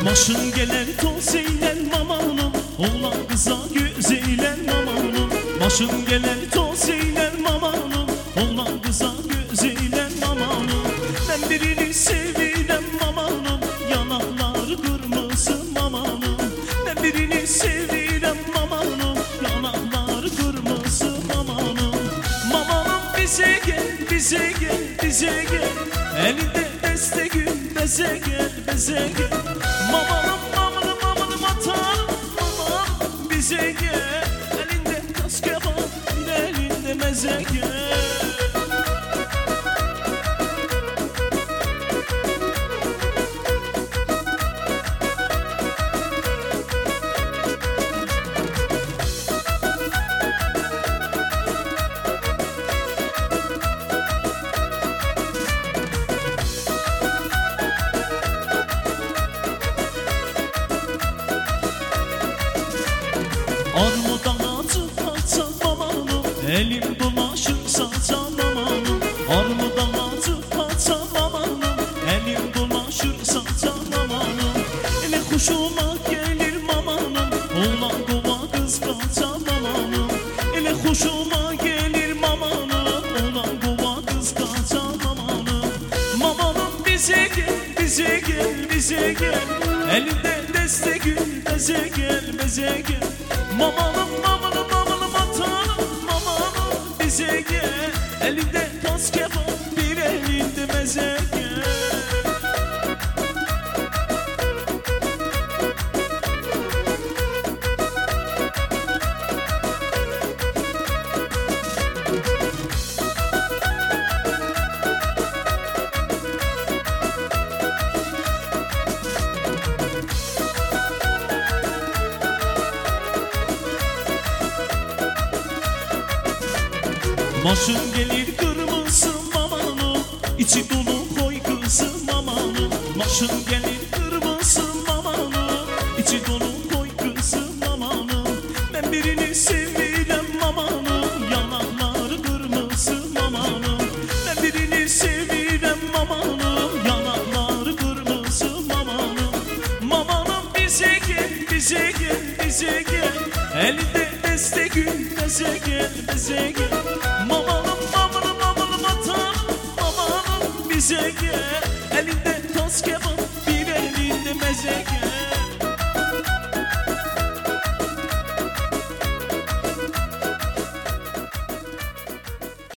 Başın gelen toz eğlen mamanım, oğlan kıza göz eğlen mamanım. Başın gelen toz eğlen mamanım, oğlan kıza göz eğlen mamanım. Ben birini sevilen mamanım, yanaklar kırmızı mamanım. Ben birini sevilen mamanım, yanaklar kırmızı mamanım. Mamanım bize gel, bize gel, bize gel, elinde deste gül, beze gel, beze gel. Mamanım, mamanım, mamanım, atanım, mamanım bize gel, elinde tas kebap, elinde meze gel. Armudan atıp atsam mamanım, elim dolaşır satsam mamanım. Armudan atıp atsam mamanım, elim dolaşır satsam mamanım. Ele kuşuma gelir mamanım, oğlan kova kız kaçam mamanım. Ele kuşuma gelir mamanım, oğlan kova kız kaçam mamanım. Mamanım bize gel, bize gel, bize gel, elinde deste gül, beze gel, beze gel. Mamanım, mamanım, mamanım, atanım, mamanım bize gel, elinde tas kebap, bir elinde meze gel. Başın gelir kırmızı mamanım, içi dolu koy kızım mamanım. Başın gelir kırmızı mamanım, içi dolu koy kızım mamanım. Ben birini sevilen mamanım, yanaklar kırmızı mamanım. Ben birini sevilen mamanım, yanaklar kırmızı mamanım. Mamanım bize gel, bize gel, bize gel, elinde deste gül, beze gel, beze gel. Mamanım, mamanım, mamanım, atanım, mamanım bize gel, elinde tas kebap, bir elinde meze gel.